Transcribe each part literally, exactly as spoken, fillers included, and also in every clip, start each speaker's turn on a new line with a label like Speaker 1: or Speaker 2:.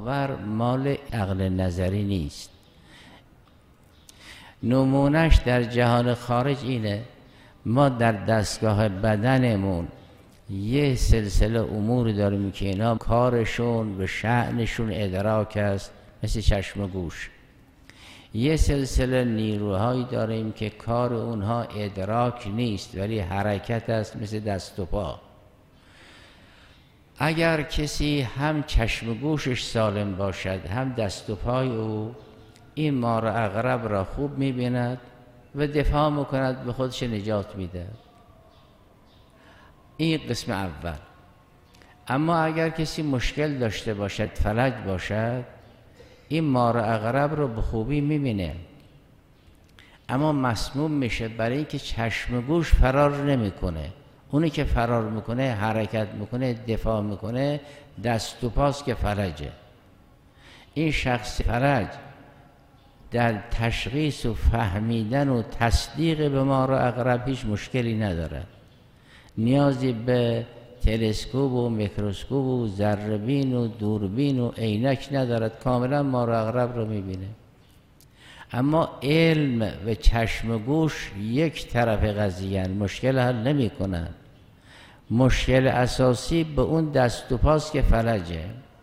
Speaker 1: باور مال عقل نظری نیست. نمونش در جهان خارج اینه، ما در دستگاه بدنمون یه سلسله امور داریم که اینا کارشون و شأنشون ادراک است، مثل چشم و گوش. یه سلسله نیروهایی داریم که کار اونها ادراک نیست ولی حرکت است، مثل دست و پا. اگر کسی هم چشم و گوشش سالم باشد هم دست و پای او، این مار و عقرب را خوب می‌بیند و دفاع می‌کند، به خودش نجات میده. این قسم اول. اما اگر کسی مشکل داشته باشد، فلج باشد، این مار و عقرب رو به خوبی می‌بینه اما مسموم میشه، برای اینکه چشم و گوش فرار نمی‌کنه. اونی که فرار میکنه، حرکت میکنه، دفاع میکنه، دست و پاست که فلجه. این شخص فلج در تشخیص و فهمیدن و تصدیق به مار و عقرب هیچ مشکلی نداره. نیازی به تلسکوپ و میکروسکوپ و ذره‌بین و دوربین و عینک ندارد، کاملا مار و عقرب رو میبینه. اما علم و چشم و گوش یک طرف قضیه هست، مشکل حل نمی کنن. مشکل اساسی به اون دست و پاست که فلجه.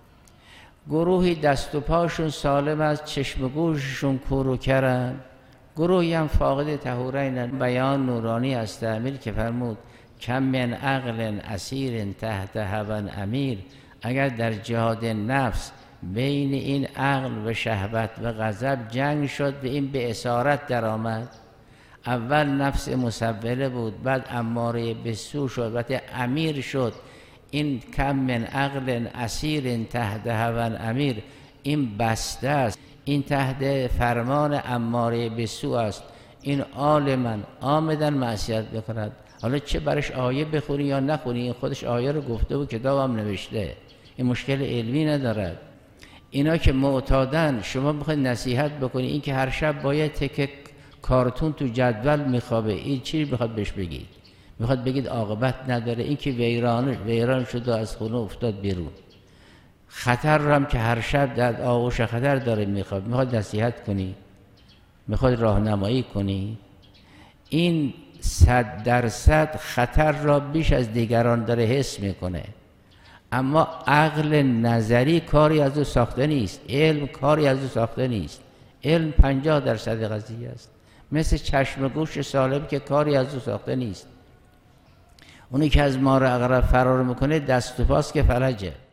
Speaker 1: گروهی دست و پاشون سالم از چشم و گوششون کورو کرن، گروهی هم فاقد طهورین. بیان نورانی از تعمیل که فرمود کم من عقل اسیر تحت هوی امیر. اگر در جهاد نفس بین این عقل و شهوت و غضب جنگ شد و این به اسارت در آمد، اول نفس مسوله بود، بعد اماره به سو شد، بعد امیر شد. این کم من عقل اسیر تحت هوی امیر، این بسته است، این تحت فرمان اماره به سو است. این آل من آمدن معصیت بکند. حالا چه برش آیه بخونی یا نخونی، این خودش آیه رو گفته و کتابم نوشته، این مشکل علمی ندارد. اینا که معتادن، شما بخواید نصیحت بکنی این که هر شب باید تک کارتون تو جدول میخوابه، این چی میخواد بهش بگید؟ میخواد بگید عاقبت نداره؟ این که ویران ویران شد و از خونه افتاد بیرون. خطر رو هم که هر شب در آغوش خطر داره میخواد، میخواد نصیحت کنی، میخواد راهنمایی کنی. این صد درصد خطر را بیش از دیگران داره حس میکنه، اما عقل نظری کاری از او ساخته نیست، علم کاری از او ساخته نیست. علم پنجاه درصد قضیه است، مثل چشم و گوش سالم که کاری از او ساخته نیست. اونی که از مار و عقرب فرار میکنه دست و پاست که فلجه.